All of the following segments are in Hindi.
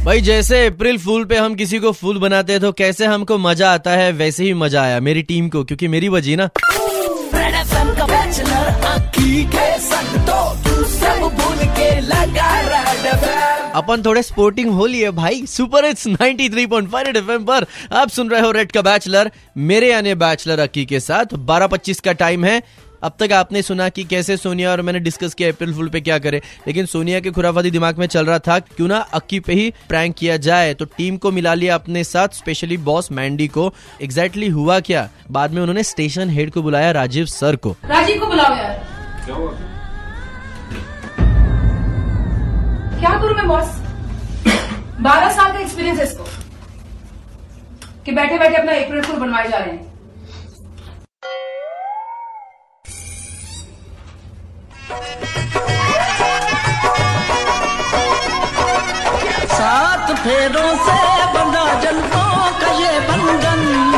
भाई जैसे अप्रैल फूल पे हम किसी को फूल बनाते हैं तो कैसे हमको मजा आता है, वैसे ही मजा आया मेरी टीम को, क्योंकि मेरी वजह ना अपन थोड़े स्पोर्टिंग हो लिए भाई। सुपर हिट्स 93.5 रेड एफएम पर आप सुन रहे हो रेड का बैचलर, मेरे यानी बैचलर अक्की के साथ। 12:25 का टाइम है। अब तक आपने सुना कि कैसे सोनिया और मैंने डिस्कस किया अप्रैल फूल पे क्या करे, लेकिन सोनिया के खुराफाती दिमाग में चल रहा था क्यों ना अक्की पे ही प्रैंक किया जाए, तो टीम को मिला लिया अपने साथ, स्पेशली बॉस मैंडी को। एग्जैक्टली हुआ क्या, बाद में उन्होंने स्टेशन हेड को बुलाया, राजीव सर को। राजीव को बुलाओ यार। क्या करूं मैं बॉस? 12 साल का एक्सपीरियंस है इसको कि बैठे बैठे अपना अप्रैल फूल बनवाए जा रहे हैं। सात फेरों से बंधा जन्मों का ये बंधन।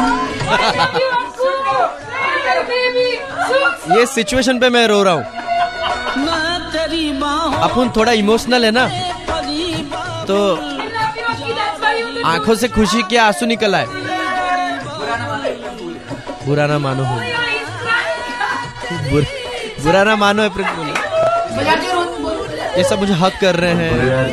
ये सिचुएशन पे मैं रो रहा हूँ। अपन थोड़ा इमोशनल है ना, तो आंखों से खुशी के आंसू निकल आए। बुरा ना मानो, बुरा ना मानो अप्रैल फूल, ये सब मुझे हक कर रहे हैं।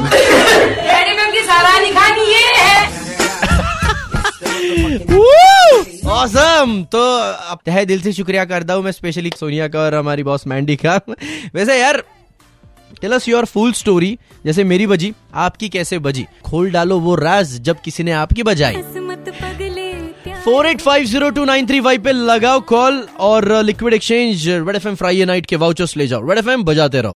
ऑसम। तो अब तहे दिल से शुक्रिया करता हूँ मैं स्पेशली सोनिया का और हमारी बॉस मैंडी का। वैसे यार tell us your full story, जैसे मेरी बजी, आपकी कैसे बजी? खोल डालो वो राज जब किसी ने आपकी बजाई। 48502935 पे लगाओ कॉल और liquid exchange Red FM Friday night के वाउचर्स ले जाओ। रेड एफएम बजाते रहो।